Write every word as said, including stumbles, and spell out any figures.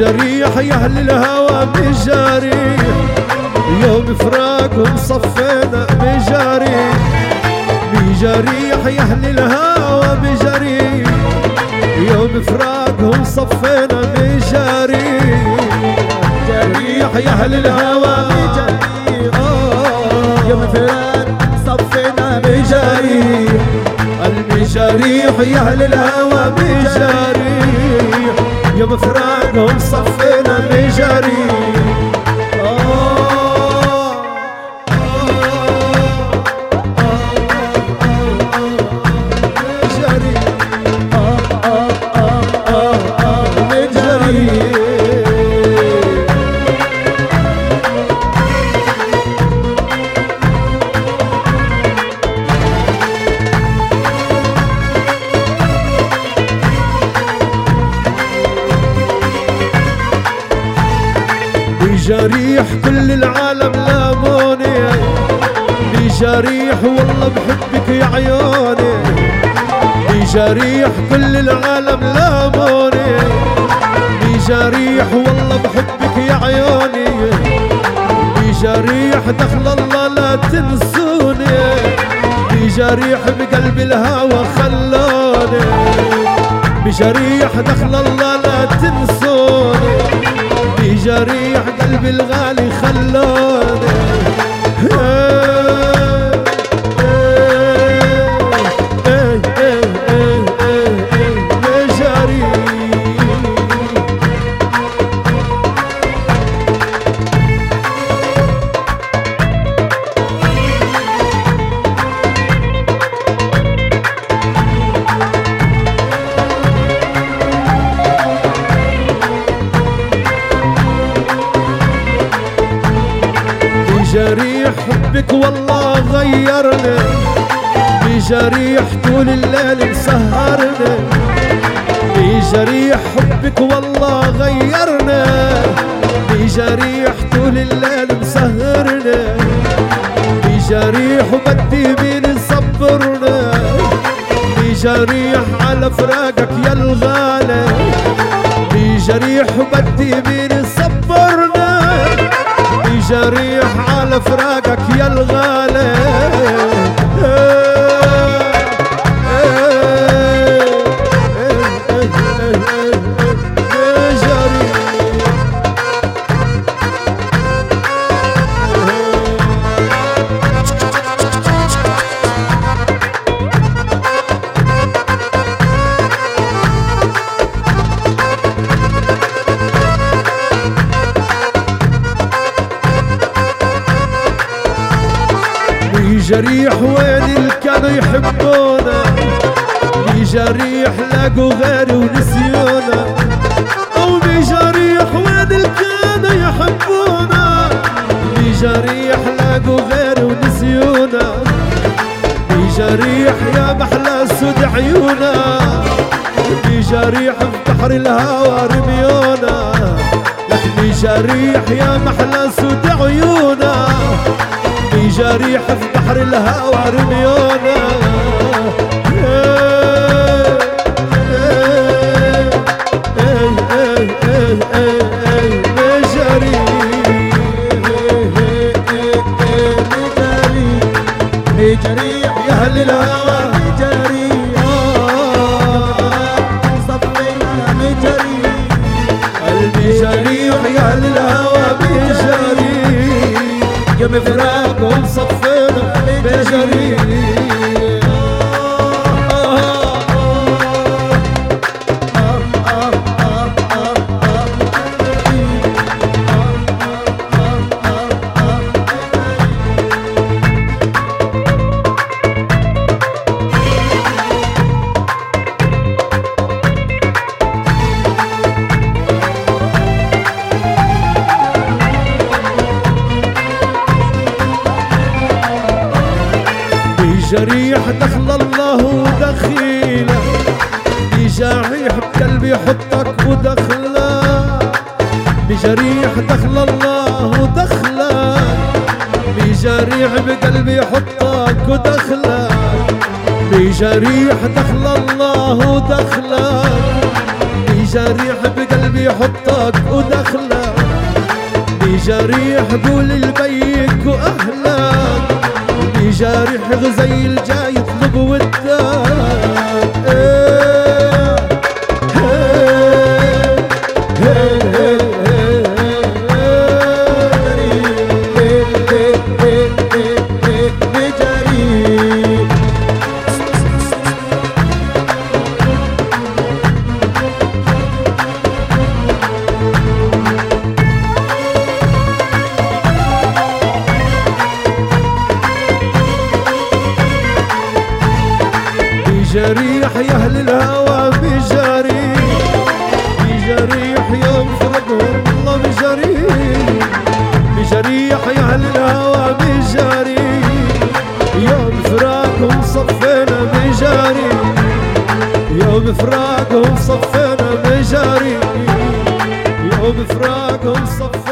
بجريح يا أهل الهوى بجريح، يوم فراقهم صفينا بجريح. بجريح يا أهل الهوى بجريح، يوم فراقهم صفينا بجريح. جريح يا أهل الهوى بجريح، يوم فراق صفينا بجريح. البجريح يا أهل الهوى بجريح، يوم فراقهم صفينا بجريح. بجريح كل العالم لاموني، بجريح والله بحبك يا عيوني. بجريح كل العالم لاموني، بجريح والله بحبك يا عيوني. بجريح دخل الله لا تنسوني، بجريح بقلب الهوى خلوني. بجريح دخل الله لا تنسوني، بجريح قلبي الغالي خلوني. بجريح حبك والله غيرني، بجريح طول الليل مسهرني. بجريح حبك والله غيرني، بجريح طول الليل مسهرني. بجريح وبدي مين يصبرني، بجريح على فراقك يا الغالي. بجريح وبدي مين يصبرني، بجريح على فراقك يا الغالي. بجريح وين اللي كانوا يحبونا، بجريح لاقوا غيري ونسيونا. او بجريح وين اللي كانوا يحبونا، بجريح لاقوا غيري ونسيونا. بجريح يا محلى سود عيونا، بجريح في بحر الهوى رميونا. لك بجريح يا محلى سود عيونا، بجريح في بحر الهوى رميونا. بجريح يا أهل الهوى بجريح، صفينا بجريح. البجريح يا أهل الهوى بجريح، يوم فراقهم صفينا بجريح. بجريح دخل الله ودخيله، بجريح بقلبي حطك ودخلك. بجريح دخل الله ودخلك، بجريح بقلبي حطك ودخلك. بجريح دخل الله ودخلك، بجريح بقلبي بقلبي يحطك ودخلك، بجريح قول لبيك واهلك، بجريح غزيل جاي يطلب ودك. ايه هي بجريح يا اهل الهوى، بجريح بجريح يوم فرقهم الله، بجريح بجريح يا اهل الهوى، بجريح يوم فراقهم صفينا، بجريح يوم فراقهم صفينا، بجريح يوم فراقهم صفينا.